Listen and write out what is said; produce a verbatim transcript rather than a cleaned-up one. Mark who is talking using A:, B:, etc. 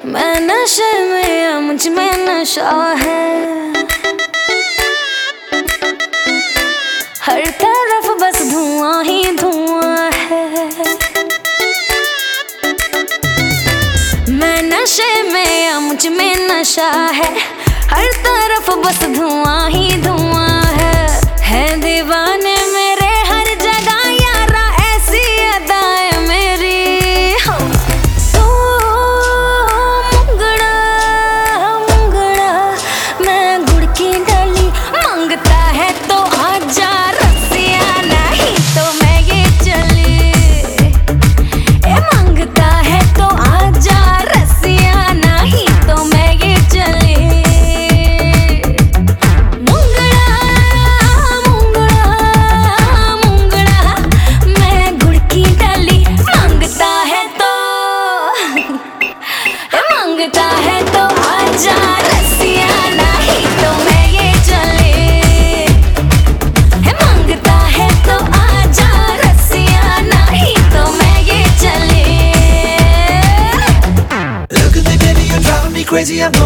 A: मैं नशे में या मुझ में नशा है, हर तरफ बस धुआं ही धुआं है। मैं नशे में या मुझ में नशा है, हर तरफ बस धुआं ही धुआं है। है दीवाने मेरे हर जगह यारा ऐसी अदाएं मेरी। हाँ। तो मुंगड़ा मुंगड़ा मैं गुड़ की डाली, मांगता है तो आजा रसिया, नहीं तो मैं ये चली। ए मांगता है तो आजा रसिया, नहीं तो मैं ये चली। मांगता है तो आजा रसिया, नहीं तो मैं ये चले। मांगता है तो आजा रसिया, नहीं तो मैं ये चले।
B: Look at me baby, you're driving me crazy, I'm